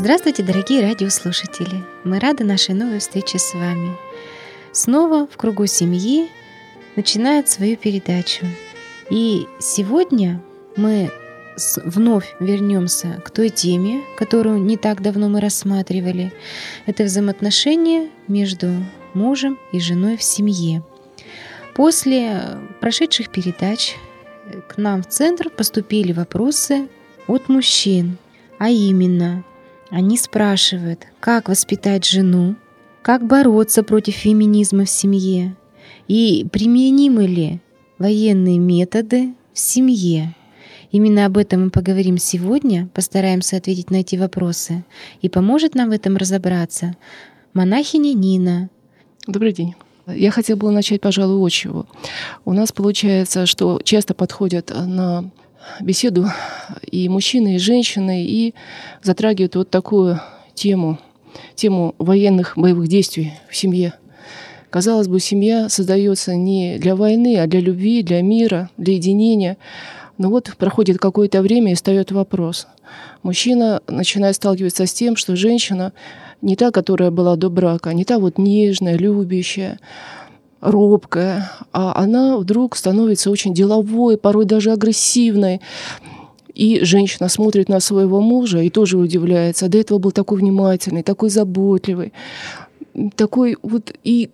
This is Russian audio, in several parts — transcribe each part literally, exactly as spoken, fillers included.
Здравствуйте, дорогие радиослушатели! Мы рады нашей новой встрече с вами. Снова в кругу семьи начинает свою передачу. И сегодня мы вновь вернемся к той теме, которую не так давно мы рассматривали. Это взаимоотношения между мужем и женой в семье. После прошедших передач к нам в центр поступили вопросы от мужчин, а именно они спрашивают, как воспитать жену, как бороться против феминизма в семье и применимы ли военные методы в семье. Именно об этом мы поговорим сегодня, постараемся ответить на эти вопросы. И поможет нам в этом разобраться монахиня Нина. Добрый день. Я хотела бы начать, пожалуй, от чего. У нас получается, что часто подходят на беседу и мужчины, и женщины, и затрагивают вот такую тему, тему военных боевых действий в семье. Казалось бы, семья создается не для войны, а для любви, для мира, для единения. Но вот проходит какое-то время и встает вопрос. Мужчина начинает сталкиваться с тем, что женщина не та, которая была до брака, не та вот нежная, любящая, робкая, а она вдруг становится очень деловой, порой даже агрессивной. И женщина смотрит на своего мужа и тоже удивляется. А до этого был такой внимательный, такой заботливый, такой вот и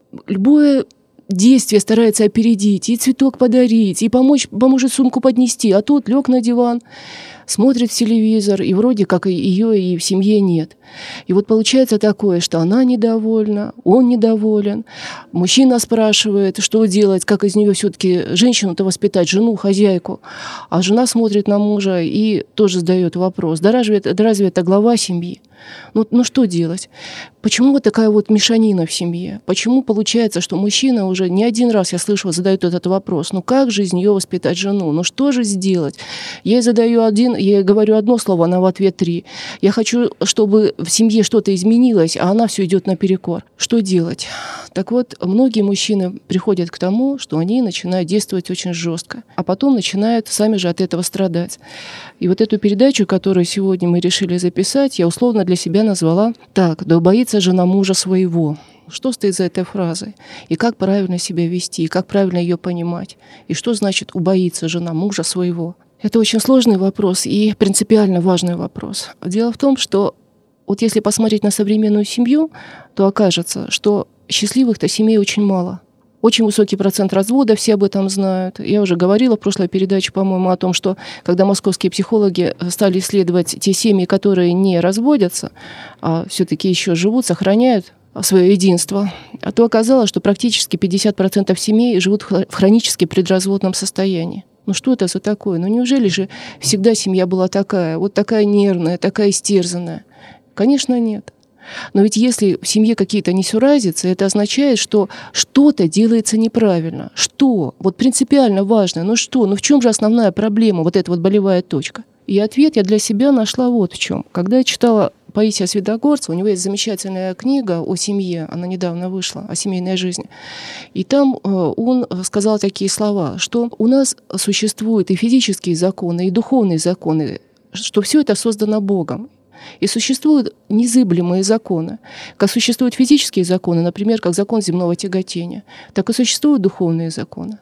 любое действие старается опередить, и цветок подарить, и помочь, поможет сумку поднести, а тот лег на диван, смотрит в телевизор, и вроде как и ее и в семье нет. И вот получается такое, что она недовольна, он недоволен. Мужчина спрашивает, что делать, как из нее все-таки женщину-то воспитать, жену, хозяйку. А жена смотрит на мужа и тоже задает вопрос, да разве это, да разве это глава семьи? Ну, ну что делать? Почему вот такая вот мешанина в семье? Почему получается, что мужчина уже не один раз, я слышала, задает этот вопрос, ну как же из нее воспитать жену? Ну что же сделать? Я ей задаю один, я ей говорю одно слово, она в ответ три. Я хочу, чтобы в семье что-то изменилось, а она все идет наперекор. Что делать? Так вот, многие мужчины приходят к тому, что они начинают действовать очень жестко, а потом начинают сами же от этого страдать. И вот эту передачу, которую сегодня мы решили записать, я условно для себя назвала так: «Да убоится жена мужа своего». Что стоит за этой фразой? И как правильно себя вести, и как правильно ее понимать? И что значит «убоится жена мужа своего»? Это очень сложный вопрос и принципиально важный вопрос. Дело в том, что вот если посмотреть на современную семью, то окажется, что счастливых-то семей очень мало. Очень высокий процент развода, все об этом знают. Я уже говорила в прошлой передаче, по-моему, о том, что когда московские психологи стали исследовать те семьи, которые не разводятся, а все-таки еще живут, сохраняют свое единство, а то оказалось, что практически пятьдесят процентов семей живут в хронически предразводном состоянии. Ну что это за такое? Ну неужели же всегда семья была такая, вот такая нервная, такая истерзанная? Конечно, нет. Но ведь если в семье какие-то несуразицы, это означает, что что-то делается неправильно. Что? Вот принципиально важно. Ну что? Ну в чем же основная проблема, вот эта вот болевая точка? И ответ я для себя нашла вот в чем. Когда я читала Паисия Святогорца, у него есть замечательная книга о семье, она недавно вышла, о семейной жизни. И там он сказал такие слова, что у нас существуют и физические законы, и духовные законы, что все это создано Богом. И существуют незыблемые законы. Как существуют физические законы, например, как закон земного тяготения, так и существуют духовные законы.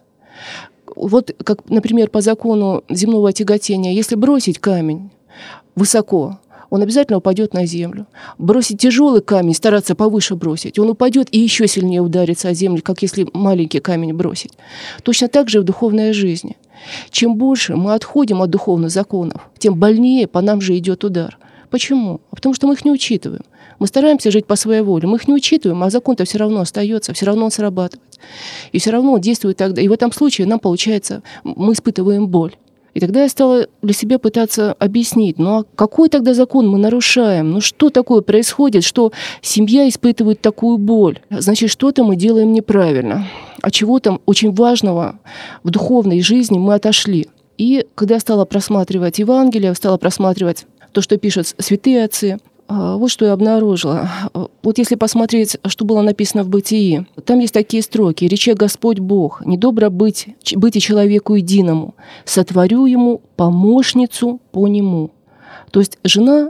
Вот, как, например, по закону земного тяготения, если бросить камень высоко, он обязательно упадет на землю. Бросить тяжелый камень, стараться повыше бросить, он упадет и еще сильнее ударится о землю, как если маленький камень бросить. Точно так же и в духовной жизни. Чем больше мы отходим от духовных законов, тем больнее по нам же идет удар. Почему? Потому что мы их не учитываем. Мы стараемся жить по своей воле, мы их не учитываем, а закон-то все равно остается, все равно он срабатывает. И все равно он действует тогда. И в этом случае нам, получается, мы испытываем боль. И тогда я стала для себя пытаться объяснить, ну а какой тогда закон мы нарушаем? Ну что такое происходит, что семья испытывает такую боль? Значит, что-то мы делаем неправильно. От чего-то очень важного в духовной жизни мы отошли. И когда я стала просматривать Евангелие, стала просматривать то, что пишут святые отцы, вот что я обнаружила. Вот если посмотреть, что было написано в Бытии, там есть такие строки: «Рече Господь Бог, недобро быть, быть и человеку единому, сотворю ему помощницу по нему». То есть жена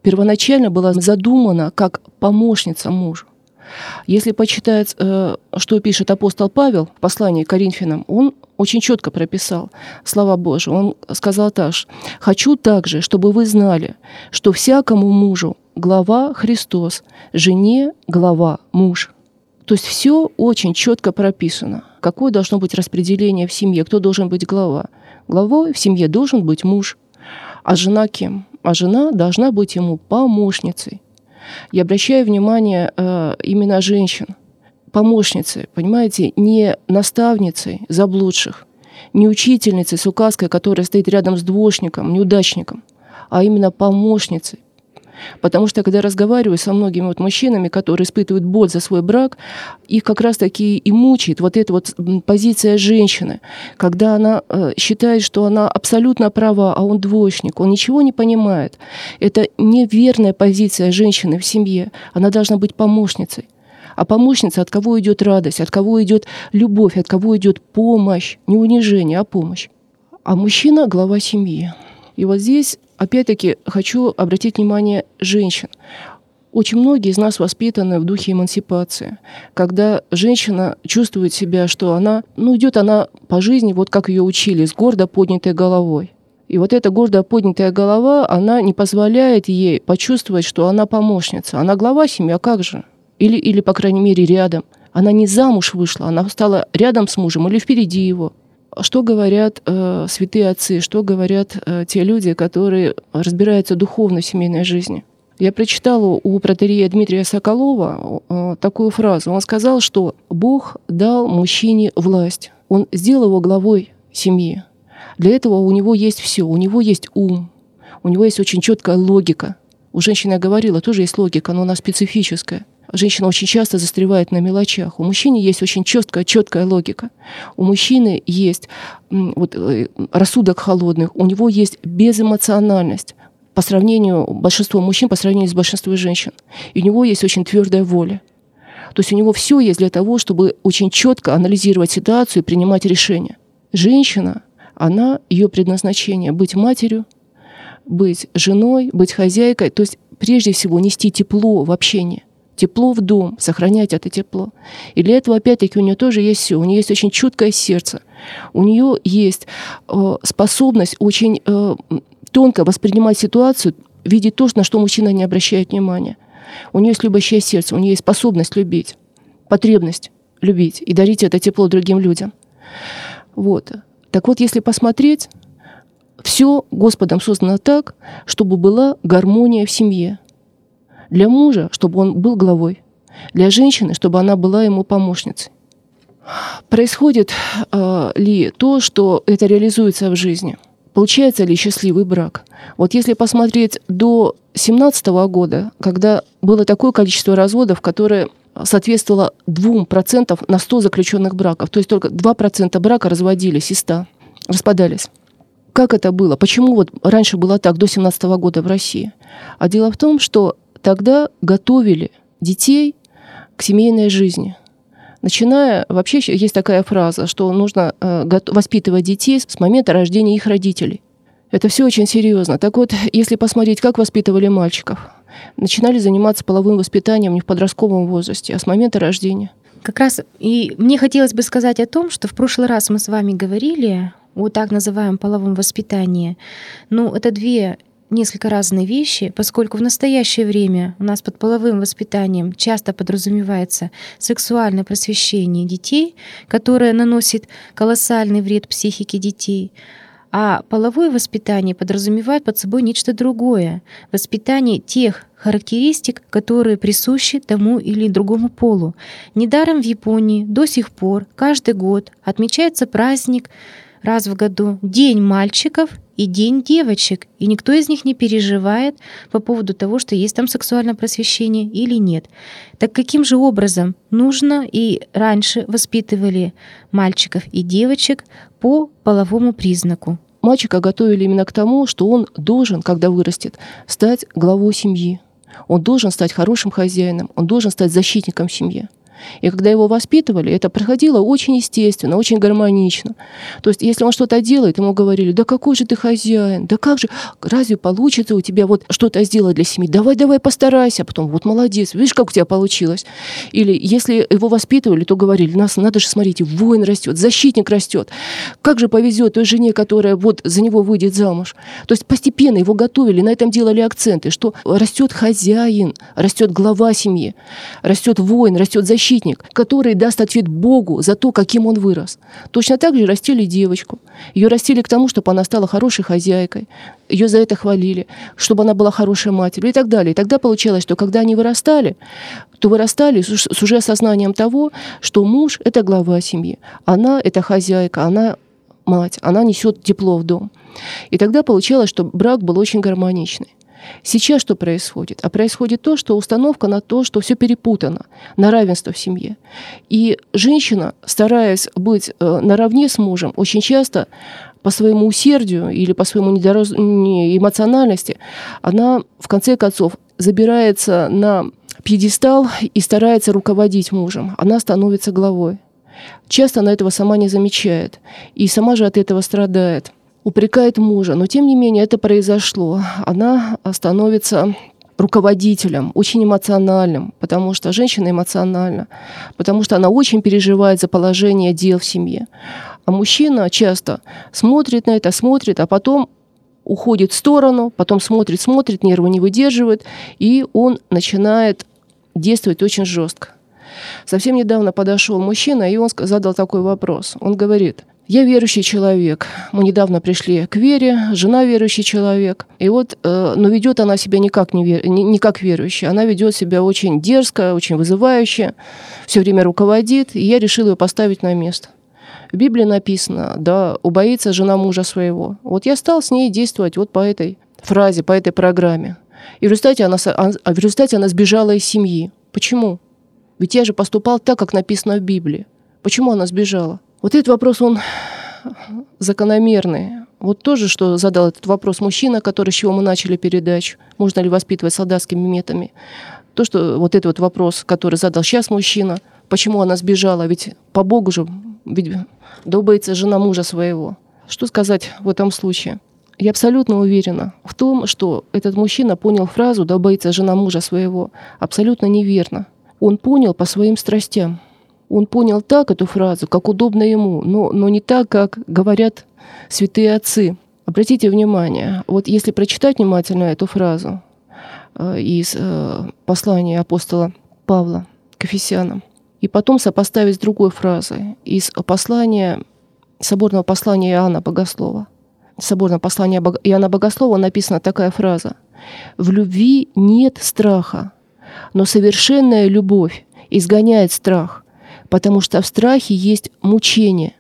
первоначально была задумана как помощница мужа. Если почитать, что пишет апостол Павел в послании к Коринфянам, он очень четко прописал слова Божьи. Он сказал так: «Хочу также, чтобы вы знали, что всякому мужу глава Христос, жене глава муж». То есть все очень четко прописано. Какое должно быть распределение в семье, кто должен быть глава. Главой в семье должен быть муж. А жена кем? А жена должна быть ему помощницей. Я обращаю внимание э, именно женщин. Помощницей, понимаете, не наставницей заблудших, не учительницей с указкой, которая стоит рядом с двоечником, неудачником, а именно помощницей. Потому что, когда разговариваю со многими вот мужчинами, которые испытывают боль за свой брак, их как раз-таки и мучает вот эта вот позиция женщины, когда она э, считает, что она абсолютно права, а он двоечник, он ничего не понимает. Это неверная позиция женщины в семье. Она должна быть помощницей. А помощница, от кого идет радость, от кого идет любовь, от кого идет помощь, не унижение, а помощь. А мужчина — глава семьи. И вот здесь, опять-таки, хочу обратить внимание женщин. Очень многие из нас воспитаны в духе эмансипации, когда женщина чувствует себя, что она, ну, идет она по жизни, вот как ее учили, с гордо поднятой головой. И вот эта гордо поднятая голова, она не позволяет ей почувствовать, что она помощница. Она глава семьи, а как же? Или, или, по крайней мере, рядом. Она не замуж вышла, она стала рядом с мужем или впереди его. Что говорят э, святые отцы, что говорят э, те люди, которые разбираются духовно в семейной жизни? Я прочитала у протоиерея Дмитрия Соколова э, такую фразу. Он сказал, что Бог дал мужчине власть. Он сделал его главой семьи. Для этого у него есть все. У него есть ум, у него есть очень четкая логика. У женщины, я говорила, тоже есть логика, но она специфическая. Женщина очень часто застревает на мелочах. У мужчины есть очень четкая, четкая логика. У мужчины есть вот, рассудок холодный, у него есть безэмоциональность по сравнению большинства мужчин, по сравнению с большинством женщин. И у него есть очень твердая воля. То есть у него все есть для того, чтобы очень четко анализировать ситуацию и принимать решения. Женщина, она, ее предназначение — быть матерью, быть женой, быть хозяйкой, то есть прежде всего нести тепло в общении. Тепло в дом, сохранять это тепло. И для этого, опять-таки, у нее тоже есть все. У нее есть очень чуткое сердце. У нее есть э, способность очень э, тонко воспринимать ситуацию, видеть то, на что мужчина не обращает внимания. У нее есть любящее сердце, у нее есть способность любить, потребность любить и дарить это тепло другим людям. Вот. Так вот, если посмотреть, все Господом создано так, чтобы была гармония в семье. Для мужа, чтобы он был главой. Для женщины, чтобы она была ему помощницей. Происходит э, ли то, что это реализуется в жизни? Получается ли счастливый брак? Вот если посмотреть до семнадцатого года, когда было такое количество разводов, которое соответствовало двум процентам на сто заключенных браков, то есть только два процента брака разводились из ста, распадались. Как это было? Почему вот раньше было так, до семнадцатого года в России? А дело в том, что тогда готовили детей к семейной жизни. Начиная, вообще есть такая фраза, что нужно э, воспитывать детей с момента рождения их родителей. Это все очень серьезно. Так вот, если посмотреть, как воспитывали мальчиков, начинали заниматься половым воспитанием не в подростковом возрасте, а с момента рождения. Как раз и мне хотелось бы сказать о том, что в прошлый раз мы с вами говорили о так называемом половом воспитании. Ну, это две несколько разные вещи, поскольку в настоящее время у нас под половым воспитанием часто подразумевается сексуальное просвещение детей, которое наносит колоссальный вред психике детей. А половое воспитание подразумевает под собой нечто другое — воспитание тех характеристик, которые присущи тому или другому полу. Недаром в Японии до сих пор каждый год отмечается праздник раз в году — День мальчиков и День девочек, и никто из них не переживает по поводу того, что есть там сексуальное просвещение или нет. Так каким же образом нужно и раньше воспитывали мальчиков и девочек по половому признаку? Мальчика готовили именно к тому, что он должен, когда вырастет, стать главой семьи. Он должен стать хорошим хозяином, он должен стать защитником семьи. И когда его воспитывали, это проходило очень естественно, очень гармонично. То есть если он что-то делает, ему говорили: да какой же ты хозяин, да как же, разве получится у тебя вот что-то сделать для семьи? Давай, давай, постарайся. А потом: вот молодец, видишь, как у тебя получилось. Или если его воспитывали, то говорили: нас надо же, смотрите, воин растет, защитник растет. Как же повезет той жене, которая вот за него выйдет замуж. То есть постепенно его готовили, на этом делали акценты, что растет хозяин, растет глава семьи, растет воин, растет защитник, который даст ответ Богу за то, каким он вырос. Точно так же растили девочку. Ее растили к тому, чтобы она стала хорошей хозяйкой. Ее за это хвалили, чтобы она была хорошей матерью и так далее. И тогда получалось, что когда они вырастали, то вырастали с уже осознанием того, что муж – это глава семьи, она – это хозяйка, она мать, она несет тепло в дом. И тогда получалось, что брак был очень гармоничный. Сейчас что происходит? А происходит то, что установка на то, что все перепутано, на равенство в семье. И женщина, стараясь быть наравне с мужем, очень часто по своему усердию или по своему недораз... эмоциональности, она в конце концов забирается на пьедестал и старается руководить мужем. Она становится главой. Часто она этого сама не замечает. И сама же от этого страдает. Упрекает мужа. Но тем не менее это произошло. Она становится руководителем, очень эмоциональным, потому что женщина эмоциональна, потому что она очень переживает за положение дел в семье. А мужчина часто смотрит на это, смотрит, а потом уходит в сторону, потом смотрит, смотрит, нервы не выдерживает, и он начинает действовать очень жестко. Совсем недавно подошел мужчина, и он задал такой вопрос. Он говорит: я верующий человек. Мы недавно пришли к вере, жена верующий человек. И вот, э, но ведет она себя не как, не, вер, не, не как верующая. Она ведет себя очень дерзко, очень вызывающе, все время руководит. И я решил ее поставить на место. В Библии написано: да, убоится жена мужа своего. Вот я стал с ней действовать вот по этой фразе, по этой программе. И в результате она, в результате она сбежала из семьи. Почему? Ведь я же поступал так, как написано в Библии. Почему она сбежала? Вот этот вопрос, он закономерный. Вот тоже, что задал этот вопрос мужчина, который, с чего мы начали передачу. Можно ли воспитывать солдатскими методами? То, что вот этот вот вопрос, который задал сейчас мужчина, почему она сбежала? Ведь по Богу же, ведь добается жена мужа своего. Что сказать в этом случае? Я абсолютно уверена в том, что этот мужчина понял фразу «добается жена мужа своего» абсолютно неверно. Он понял по своим страстям. Он понял так эту фразу, как удобно ему, но, но не так, как говорят святые отцы. Обратите внимание, вот если прочитать внимательно эту фразу э, из э, послания апостола Павла к Ефесянам, и потом сопоставить с другой фразой из послания, соборного послания Иоанна Богослова. В соборном послании Иоанна Богослова написана такая фраза: «В любви нет страха, но совершенная любовь изгоняет страх, потому что в страхе есть мучение.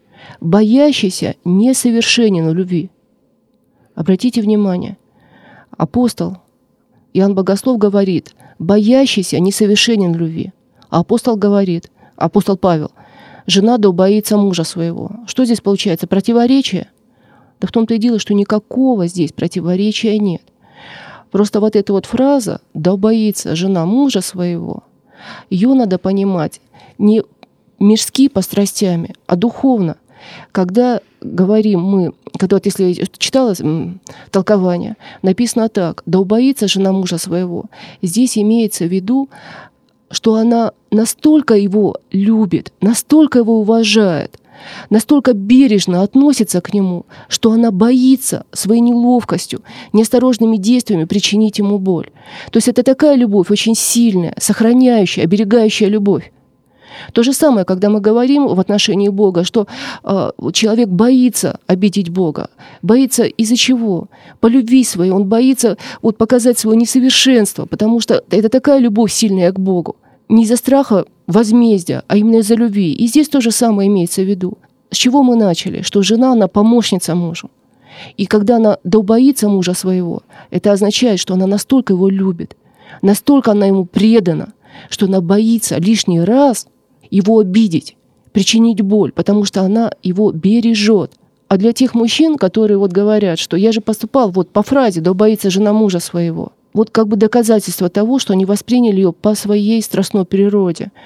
Боящийся несовершенен в любви». Обратите внимание, апостол Иоанн Богослов говорит: боящийся несовершенен в любви. А апостол говорит, апостол Павел: жена да убоится мужа своего. Что здесь получается? Противоречие? Да в том-то и дело, что никакого здесь противоречия нет. Просто вот эта вот фраза «да убоится жена мужа своего», ее надо понимать не мирски по страстями, а духовно. Когда говорим мы, когда вот если я читала толкование, написано так: «да убоится жена мужа своего», здесь имеется в виду, что она настолько его любит, настолько его уважает, настолько бережно относится к нему, что она боится своей неловкостью, неосторожными действиями причинить ему боль. То есть это такая любовь очень сильная, сохраняющая, оберегающая любовь. То же самое, когда мы говорим в отношении Бога, что э, человек боится обидеть Бога. Боится из-за чего? По любви своей. Он боится вот, показать свое несовершенство, потому что это такая любовь сильная к Богу. Не из-за страха возмездия, а именно из-за любви. И здесь то же самое имеется в виду. С чего мы начали? Что жена, она помощница мужу. И когда она боится мужа своего, это означает, что она настолько его любит, настолько она ему предана, что она боится лишний раз его обидеть, причинить боль, потому что она его бережет. А для тех мужчин, которые вот говорят, что я же поступал вот по фразе «да боится жена мужа своего», вот как бы доказательство того, что они восприняли ее по своей страстной природе.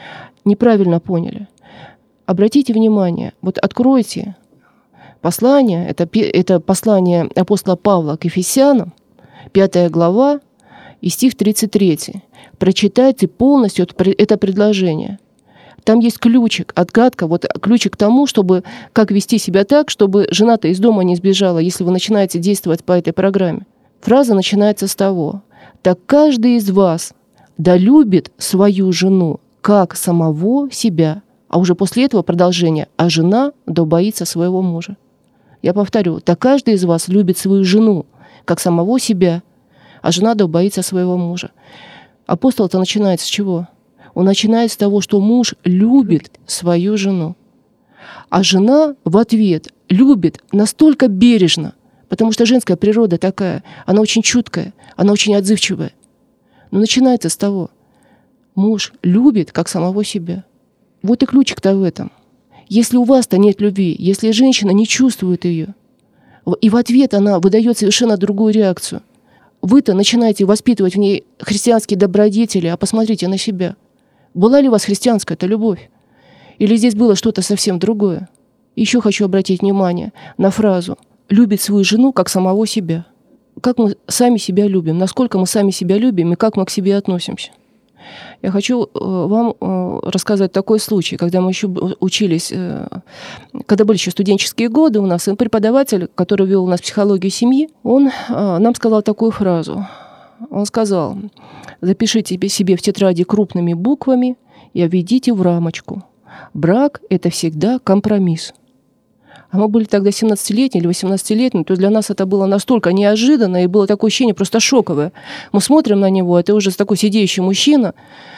неправильно поняли. Обратите внимание, вот откройте послание, это, это послание апостола Павла к Ефесянам, пятая глава и стих тридцать третий. Прочитайте полностью это предложение. Там есть ключик, отгадка, вот ключик к тому, чтобы как вести себя так, чтобы жена-то из дома не сбежала, если вы начинаете действовать по этой программе. Фраза начинается с того: «Так каждый из вас да любит свою жену, как самого себя». А уже после этого продолжение: «А жена да боится своего мужа». Я повторю: «Так каждый из вас любит свою жену, как самого себя, а жена да боится своего мужа». Апостол-то начинает с чего? Он начинает с того, что муж любит свою жену. А жена в ответ любит настолько бережно, потому что женская природа такая, она очень чуткая, она очень отзывчивая. Но начинается с того: муж любит как самого себя. Вот и ключик-то в этом. Если у вас-то нет любви, если женщина не чувствует ее, и в ответ она выдает совершенно другую реакцию, вы-то начинаете воспитывать в ней христианские добродетели, а посмотрите на себя. Была ли у вас христианская эта любовь? Или здесь было что-то совсем другое? Еще хочу обратить внимание на фразу «любит свою жену, как самого себя». Как мы сами себя любим, насколько мы сами себя любим и как мы к себе относимся. Я хочу вам рассказать такой случай, когда мы еще учились, когда были еще студенческие годы у нас, и преподаватель, который вел у нас психологию семьи, он нам сказал такую фразу. Он сказал: запишите себе в тетради крупными буквами и обведите в рамочку. Брак – это всегда компромисс. А мы были тогда семнадцатилетние или восемнадцатилетние, то для нас это было настолько неожиданно, и было такое ощущение просто шоковое. Мы смотрим на него, это уже такой сидеющий мужчина,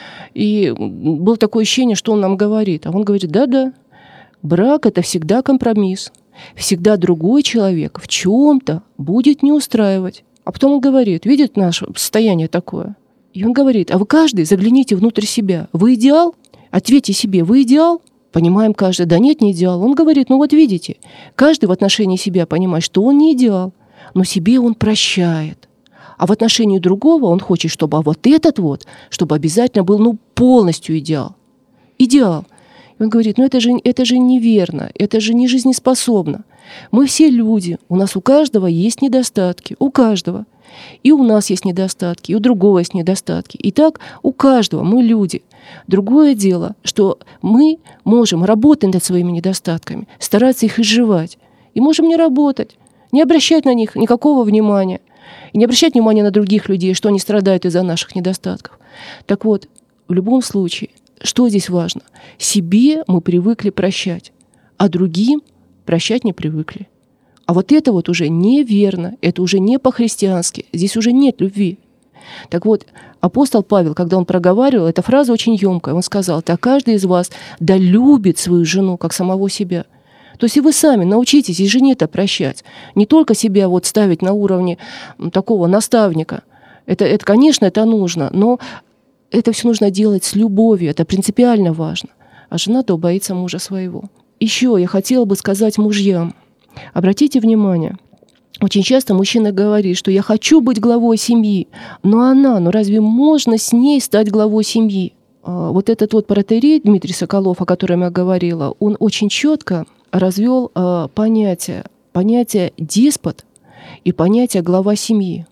и было такое ощущение, что он нам говорит. А он говорит: да-да, брак – это всегда компромисс. Всегда другой человек в чем-то будет не устраивать. А потом он говорит: видит наше состояние такое? И он говорит: а вы каждый загляните внутрь себя. Вы идеал? Ответьте себе: вы идеал? Понимаем каждый: да нет, не идеал. Он говорит: ну вот видите, каждый в отношении себя понимает, что он не идеал, но себе он прощает. А в отношении другого он хочет, чтобы а вот этот вот, чтобы обязательно был ну полностью идеал. Идеал. И он говорит: ну это же, это же неверно, это же не жизнеспособно. Мы все люди, у нас у каждого есть недостатки, у каждого. И у нас есть недостатки, и у другого есть недостатки. И так у каждого мы люди. Другое дело, что мы можем работать над своими недостатками, стараться их изживать. И можем не работать, не обращать на них никакого внимания. И не обращать внимания на других людей, что они страдают из-за наших недостатков. Так вот, в любом случае, что здесь важно? Себе мы привыкли прощать, а другим прощать не привыкли. А вот это вот уже неверно, это уже не по-христиански, здесь уже нет любви. Так вот, апостол Павел, когда он проговаривал, эта фраза очень емкая, он сказал: «Так каждый из вас да любит свою жену, как самого себя». То есть и вы сами научитесь и жене-то прощать. Не только себя вот ставить на уровне такого наставника. Это, это, конечно, это нужно, но это все нужно делать с любовью, это принципиально важно. А жена-то боится мужа своего. Еще я хотела бы сказать мужьям. Обратите внимание, очень часто мужчина говорит, что я хочу быть главой семьи, но она, ну разве можно с ней стать главой семьи? Вот этот вот протоиерей Дмитрий Соколов, о котором я говорила, он очень четко развел понятие, понятие деспот и понятие глава семьи.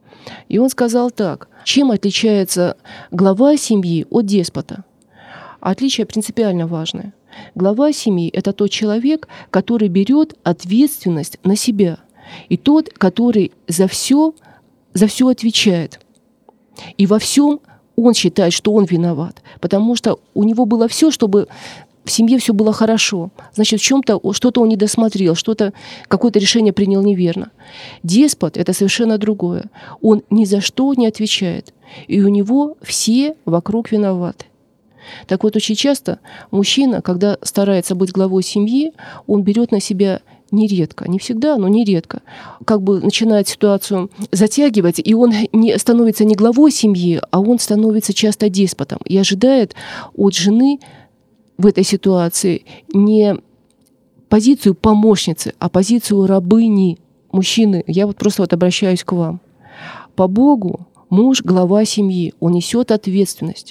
И он сказал так: чем отличается глава семьи от деспота? Отличие принципиально важное. Глава семьи – это тот человек, который берет ответственность на себя. И тот, который за все, за все отвечает. И во всем он считает, что он виноват. Потому что у него было все, чтобы в семье все было хорошо. Значит, в чем-то что-то он не досмотрел, что-то, какое-то решение принял неверно. Деспот – это совершенно другое. Он ни за что не отвечает. И у него все вокруг виноваты. Так вот, очень часто мужчина, когда старается быть главой семьи, он берет на себя нередко, не всегда, но нередко, как бы начинает ситуацию затягивать, и он не становится не главой семьи, а он становится часто деспотом и ожидает от жены в этой ситуации не позицию помощницы, а позицию рабыни. Мужчины, я вот просто вот обращаюсь к вам. По Богу муж глава семьи, он несет ответственность.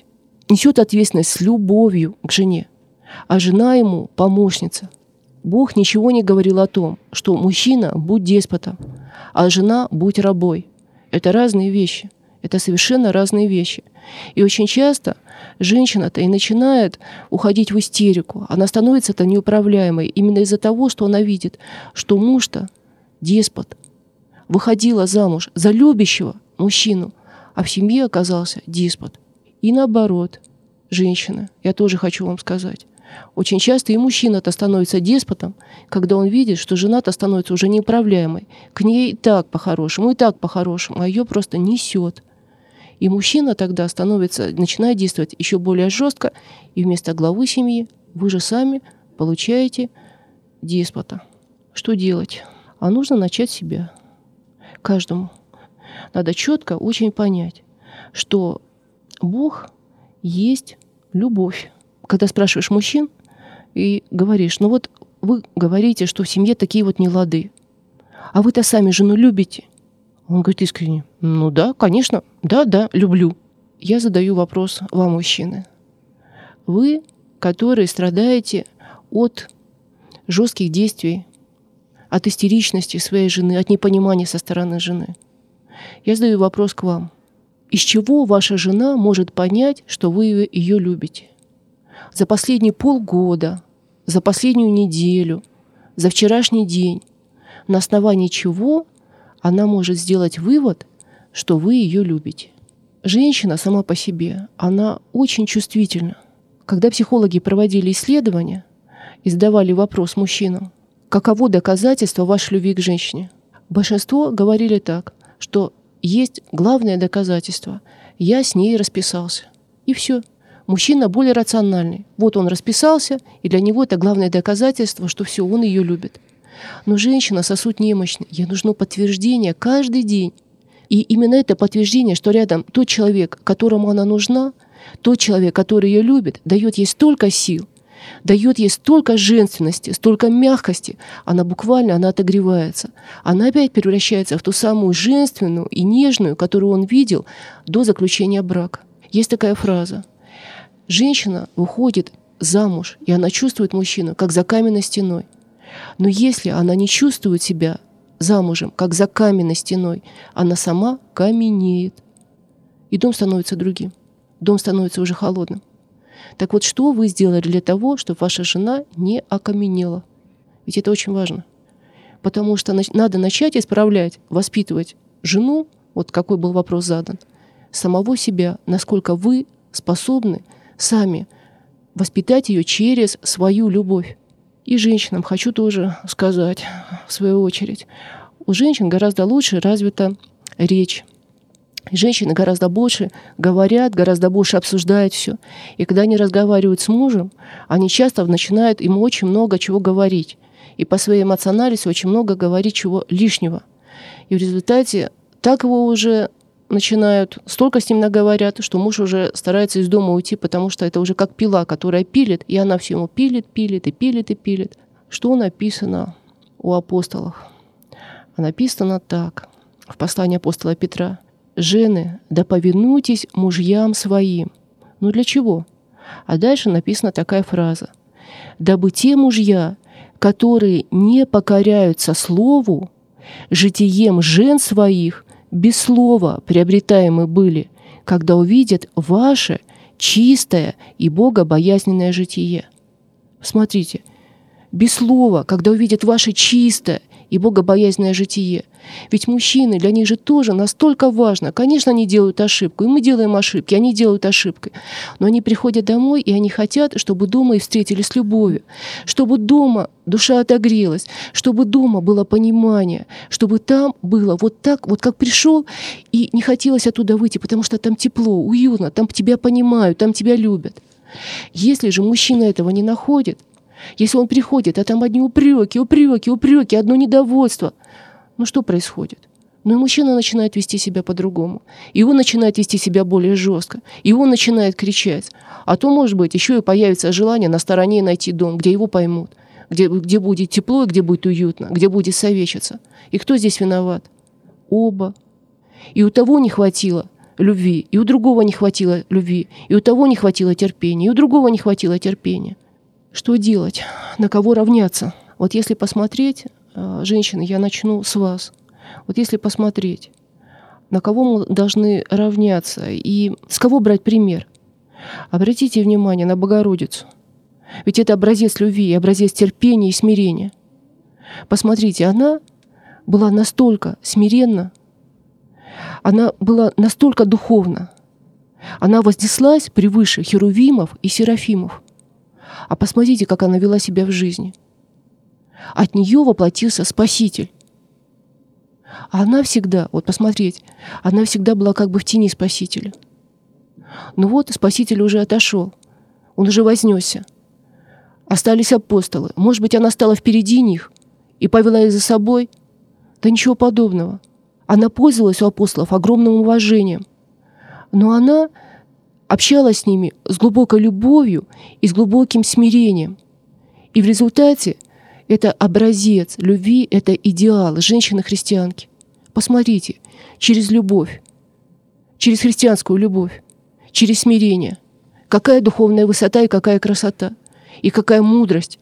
несет ответственность с любовью к жене, а жена ему помощница. Бог ничего не говорил о том, что мужчина будь деспотом, а жена будь рабой. Это разные вещи. Это совершенно разные вещи. И очень часто женщина-то и начинает уходить в истерику. Она становится-то неуправляемой именно из-за того, что она видит, что муж-то деспот. Выходила замуж за любящего мужчину, а в семье оказался деспот. И наоборот, женщина, я тоже хочу вам сказать, очень часто и мужчина-то становится деспотом, когда он видит, что жена-то становится уже неуправляемой. К ней и так по-хорошему, и так по-хорошему, а ее просто несет. И мужчина тогда становится, начинает действовать еще более жестко, и вместо главы семьи вы же сами получаете деспота. Что делать? А нужно начать с себя. Каждому. Надо четко очень понять, что Бог есть любовь. Когда спрашиваешь мужчин и говоришь, ну вот вы говорите, что в семье такие вот нелады, а вы-то сами жену любите? Он говорит искренне, ну да, конечно, да-да, люблю. Я задаю вопрос вам, мужчины. Вы, которые страдаете от жестких действий, от истеричности своей жены, от непонимания со стороны жены, я задаю вопрос к вам. Из чего ваша жена может понять, что вы ее любите? За последние полгода, за последнюю неделю, за вчерашний день, на основании чего она может сделать вывод, что вы ее любите? Женщина сама по себе, она очень чувствительна. Когда психологи проводили исследования и задавали вопрос мужчинам, каково доказательство вашей любви к женщине, большинство говорили так, что есть главное доказательство. Я с ней расписался. И все. Мужчина более рациональный. Вот он расписался, и для него это главное доказательство, что все, он ее любит. Но женщина сосуд немощный. Ей нужно подтверждение каждый день. И именно это подтверждение, что рядом тот человек, которому она нужна, тот человек, который ее любит, дает ей столько сил, дает ей столько женственности, столько мягкости, она буквально, она отогревается. Она опять превращается в ту самую женственную и нежную, которую он видел до заключения брака. Есть такая фраза. Женщина выходит замуж, и она чувствует мужчину, как за каменной стеной. Но если она не чувствует себя замужем, как за каменной стеной, она сама каменеет. И дом становится другим. Дом становится уже холодным. Так вот, что вы сделали для того, чтобы ваша жена не окаменела? Ведь это очень важно. Потому что надо начать исправлять, воспитывать жену, вот какой был вопрос задан, самого себя, насколько вы способны сами воспитать ее через свою любовь. И женщинам хочу тоже сказать, в свою очередь, у женщин гораздо лучше развита речь. Женщины гораздо больше говорят, гораздо больше обсуждают все. И когда они разговаривают с мужем, они часто начинают ему очень много чего говорить. И по своей эмоциональности очень много говорить чего лишнего. И в результате так его уже начинают, столько с ним наговорят, что муж уже старается из дома уйти, потому что это уже как пила, которая пилит, и она все ему пилит, пилит и пилит и пилит. Что написано у апостолов? А написано так, в послании апостола Петра. «Жены, да повинуйтесь мужьям своим». Ну для чего? А дальше написана такая фраза. «Дабы те мужья, которые не покоряются слову, житием жен своих без слова приобретаемы были, когда увидят ваше чистое и богобоязненное житие». Смотрите, без слова, когда увидят ваше чистое и богобоязненное житие. Ведь мужчины, для них же тоже настолько важно. Конечно, они делают ошибку, и мы делаем ошибки, они делают ошибки. Но они приходят домой, и они хотят, чтобы дома их встретили с любовью, чтобы дома душа отогрелась, чтобы дома было понимание, чтобы там было вот так, вот как пришел, и не хотелось оттуда выйти, потому что там тепло, уютно, там тебя понимают, там тебя любят. Если же мужчина этого не находит, если он приходит, а там одни упреки, упреки, упреки, одно недовольство, ну что происходит? Ну и мужчина начинает вести себя по-другому. И он начинает вести себя более жестко. И он начинает кричать. А то, может быть, еще и появится желание на стороне найти дом, где его поймут, где, где будет тепло и где будет уютно, где будет совечиться. И кто здесь виноват? Оба. И у того не хватило любви, и у другого не хватило любви, и у того не хватило терпения, и у другого не хватило терпения. Что делать? На кого равняться? Вот если посмотреть, женщины, я начну с вас. Вот если посмотреть, на кого мы должны равняться и с кого брать пример? Обратите внимание на Богородицу. Ведь это образец любви, образец терпения и смирения. Посмотрите, она была настолько смиренна, она была настолько духовна, она вознеслась превыше херувимов и серафимов. А посмотрите, как она вела себя в жизни. От нее воплотился Спаситель. А она всегда, вот посмотреть, она всегда была как бы в тени Спасителя. Но вот Спаситель уже отошел, он уже вознесся. Остались апостолы. Может быть, она стала впереди них и повела их за собой? Да ничего подобного. Она пользовалась у апостолов огромным уважением. Но она общалась с ними с глубокой любовью и с глубоким смирением. И в результате это образец любви, это идеал женщины-христианки. Посмотрите, через любовь, через христианскую любовь, через смирение. Какая духовная высота и какая красота, и какая мудрость.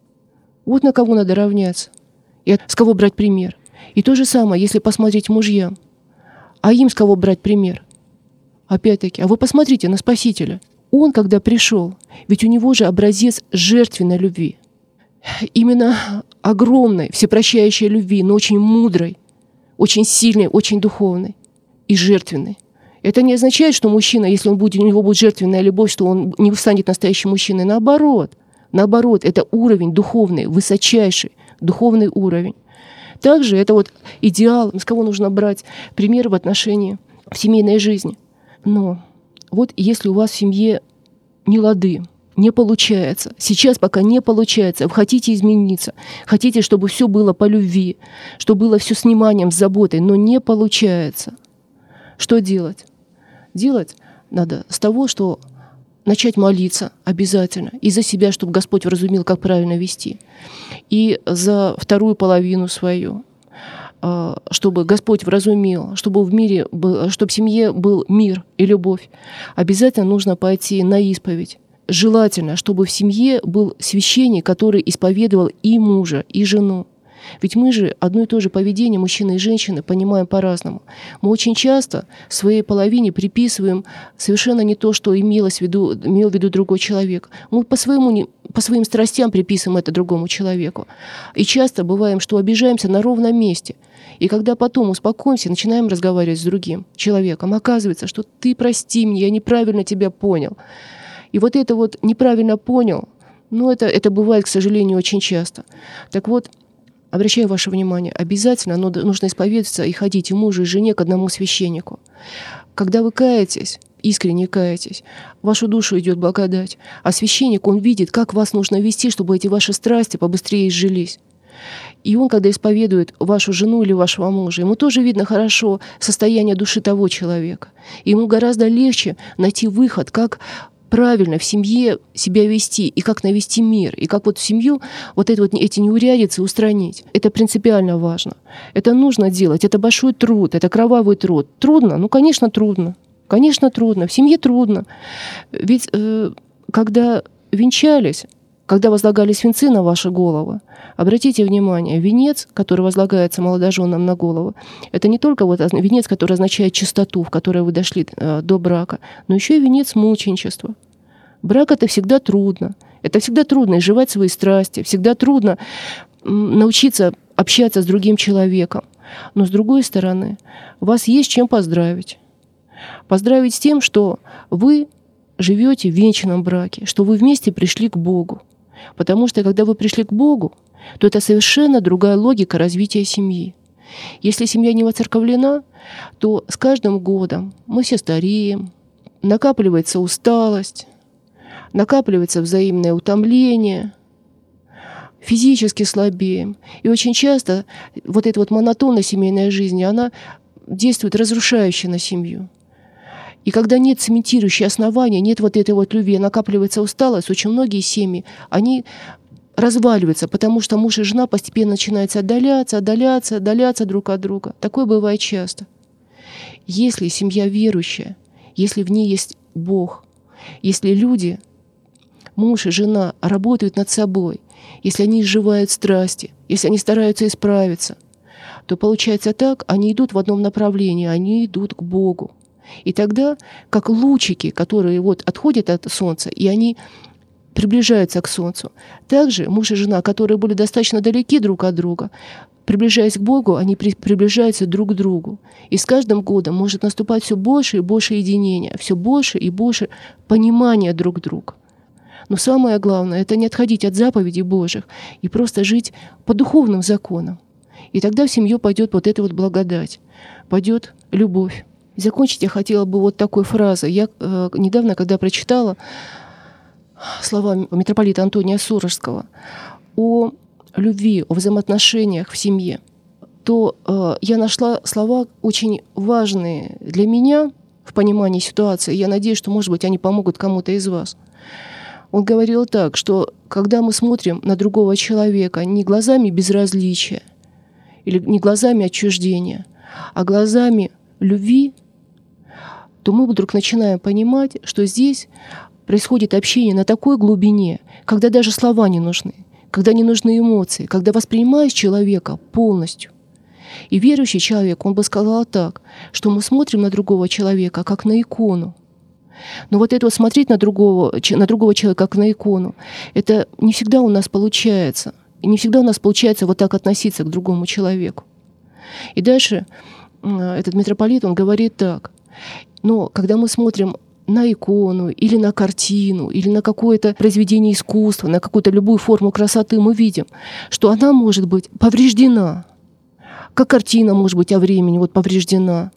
Вот на кого надо равняться, и с кого брать пример. И то же самое, если посмотреть мужьям. А им с кого брать пример? Опять-таки, а вы посмотрите на Спасителя. Он, когда пришел, ведь у него же образец жертвенной любви. Именно огромной, всепрощающей любви, но очень мудрой, очень сильной, очень духовной и жертвенной. Это не означает, что мужчина, если он будет, у него будет жертвенная любовь, что он не станет настоящим мужчиной. Наоборот. Наоборот, это уровень духовный, высочайший духовный уровень. Также это вот идеал, с кого нужно брать пример в отношении в семейной жизни. Но вот если у вас в семье не лады, не получается, сейчас пока не получается, вы хотите измениться, хотите, чтобы все было по любви, чтобы было все с вниманием, с заботой, но не получается. Что делать? Делать надо с того, что начать молиться обязательно. И за себя, чтобы Господь вразумил, как правильно вести. И за вторую половину свою, чтобы Господь вразумил, чтобы в мире был, чтобы в семье был мир и любовь. Обязательно нужно пойти на исповедь. Желательно, чтобы в семье был священник, который исповедовал и мужа, и жену. Ведь мы же одно и то же поведение мужчины и женщины понимаем по-разному. Мы очень часто своей половине приписываем совершенно не то, что имелось в виду, имел в виду другой человек. Мы по, своему, по своим страстям приписываем это другому человеку. И часто бываем, что обижаемся на ровном месте. И когда потом успокоимся, начинаем разговаривать с другим человеком, оказывается, что ты прости меня, я неправильно тебя понял. И вот это вот неправильно понял, ну это, это бывает, к сожалению, очень часто. Так вот, обращаю ваше внимание, обязательно нужно исповедоваться и ходить и мужу, и жене к одному священнику. Когда вы каетесь, искренне каетесь, в вашу душу идет благодать, а священник, он видит, как вас нужно вести, чтобы эти ваши страсти побыстрее изжились. И он, когда исповедует вашу жену или вашего мужа, ему тоже видно хорошо состояние души того человека. И ему гораздо легче найти выход, как правильно в семье себя вести, и как навести мир, и как вот в семью вот, это вот эти неурядицы устранить. Это принципиально важно. Это нужно делать, это большой труд, это кровавый труд. Трудно? Ну, конечно, трудно. Конечно, трудно. В семье трудно. Ведь э, когда венчались, когда возлагались венцы на ваши головы, обратите внимание, венец, который возлагается молодоженам на голову, это не только вот венец, который означает чистоту, в которой вы дошли э, до брака, но еще и венец мученичества. Брак — это всегда трудно. Это всегда трудно изживать свои страсти, всегда трудно научиться общаться с другим человеком. Но с другой стороны, вас есть чем поздравить. Поздравить с тем, что вы живете в венчанном браке, что вы вместе пришли к Богу. Потому что когда вы пришли к Богу, то это совершенно другая логика развития семьи. Если семья не воцерковлена, то с каждым годом мы все стареем, накапливается усталость, накапливается взаимное утомление, физически слабеем. И очень часто вот эта вот монотонность семейной жизни, она действует разрушающе на семью. И когда нет цементирующего основания, нет вот этой вот любви, накапливается усталость, очень многие семьи, они разваливаются, потому что муж и жена постепенно начинают отдаляться, отдаляться, отдаляться друг от друга. Такое бывает часто. Если семья верующая, если в ней есть Бог, если люди, муж и жена, работают над собой, если они изживают страсти, если они стараются исправиться, то получается так, они идут в одном направлении, они идут к Богу. И тогда, как лучики, которые вот отходят от солнца, и они приближаются к солнцу, также муж и жена, которые были достаточно далеки друг от друга, приближаясь к Богу, они при, приближаются друг к другу. И с каждым годом может наступать все больше и больше единения, все больше и больше понимания друг друга. Но самое главное — это не отходить от заповедей Божьих и просто жить по духовным законам. И тогда в семью пойдет вот эта вот благодать, пойдет любовь. И закончить я хотела бы вот такой фразой. Я э, недавно, когда прочитала слова митрополита Антония Суровского о любви, о взаимоотношениях в семье, то э, я нашла слова очень важные для меня в понимании ситуации. Я надеюсь, что, может быть, они помогут кому-то из вас. Он говорил так, что когда мы смотрим на другого человека не глазами безразличия или не глазами отчуждения, а глазами любви, то мы вдруг начинаем понимать, что здесь происходит общение на такой глубине, когда даже слова не нужны, когда не нужны эмоции, когда воспринимаешь человека полностью. И верующий человек, он бы сказал так, что мы смотрим на другого человека как на икону. Но вот это вот смотреть на другого, на другого человека как на икону, это не всегда у нас получается. И не всегда у нас получается вот так относиться к другому человеку. И дальше этот митрополит, он говорит так. Но когда мы смотрим на икону или на картину, или на какое-то произведение искусства, на какую-то любую форму красоты, мы видим, что она может быть повреждена. Как картина может быть о времени вот повреждена.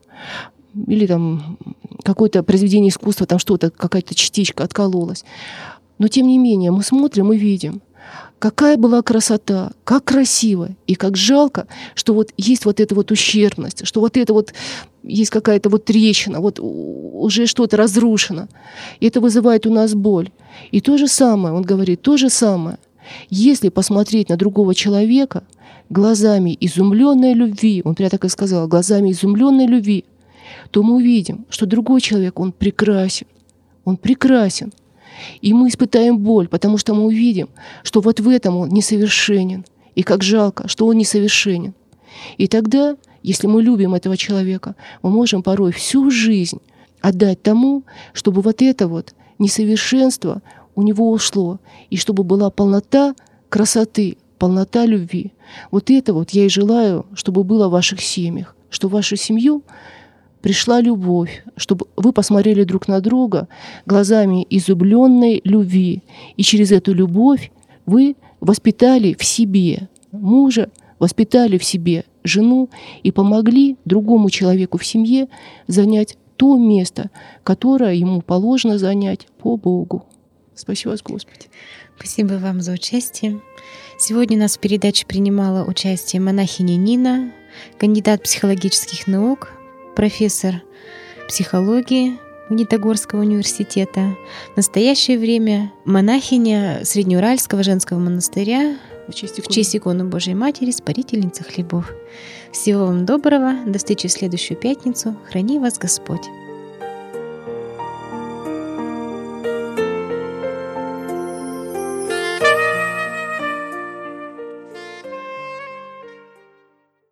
Или там какое-то произведение искусства, там что-то, какая-то частичка откололась. Но тем не менее мы смотрим и видим, какая была красота, как красиво и как жалко, что вот есть вот эта вот ущербность, что вот это вот есть какая-то вот трещина, вот уже что-то разрушено. И это вызывает у нас боль. И то же самое, он говорит, то же самое. Если посмотреть на другого человека глазами изумленной любви, он прямо так и сказал, глазами изумленной любви, то мы увидим, что другой человек, он прекрасен. Он прекрасен. И мы испытаем боль, потому что мы увидим, что вот в этом он несовершенен. И как жалко, что он несовершенен. И тогда, если мы любим этого человека, мы можем порой всю жизнь отдать тому, чтобы вот это вот несовершенство у него ушло, и чтобы была полнота красоты, полнота любви. Вот это вот я и желаю, чтобы было в ваших семьях, что в вашу семью пришла любовь, чтобы вы посмотрели друг на друга глазами изумленной любви. И через эту любовь вы воспитали в себе мужа, воспитали в себе жену и помогли другому человеку в семье занять то место, которое ему положено занять по Богу. Спасибо вас, Господи. Спасибо вам за участие. Сегодня у нас в передаче принимала участие монахиня Нина, кандидат психологических наук, профессор психологии Магнитогорского университета. В настоящее время монахиня Среднеуральского женского монастыря в честь иконы, в честь иконы Божией Матери, Спарительницы хлебов. Всего вам доброго. До встречи в следующую пятницу. Храни вас Господь.